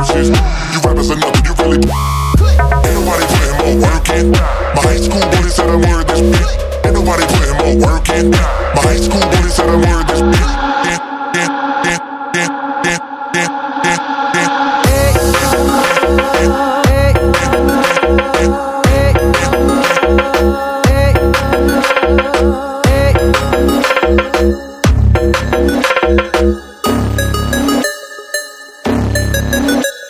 verses. You rappers are nothing, you really. Ain't nobody putting more work in. My high school bully said I'm worth this bitch. Ain't nobody putting more work in. My high school bully said I'm worth this bitch. Hey.